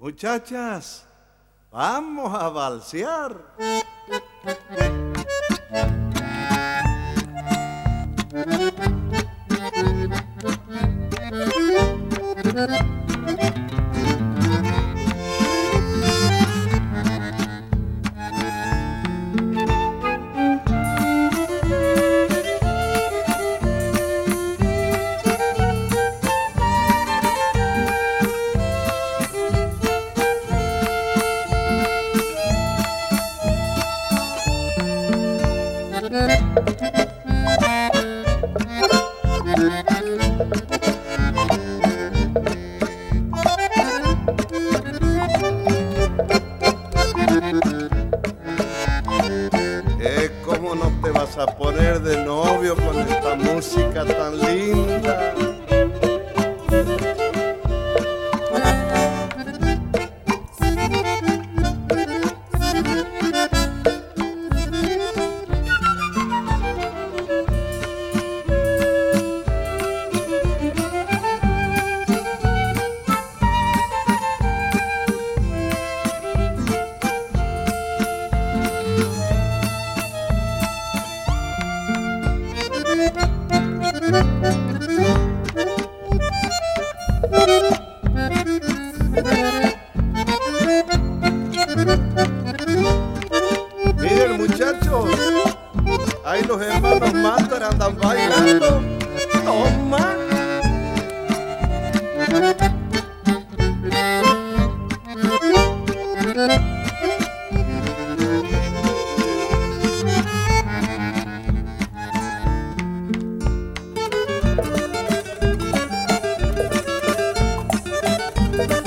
Muchachas, vamos a balsear. ¿Cómo no te vas a poner de novio con esta música tan linda? Miren, muchachos, ahí los hermanos Mándara andan bailando. Toma.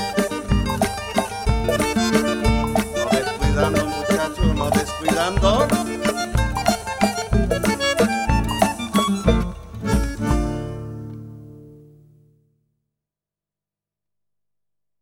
No descuidando, muchachos, no descuidando.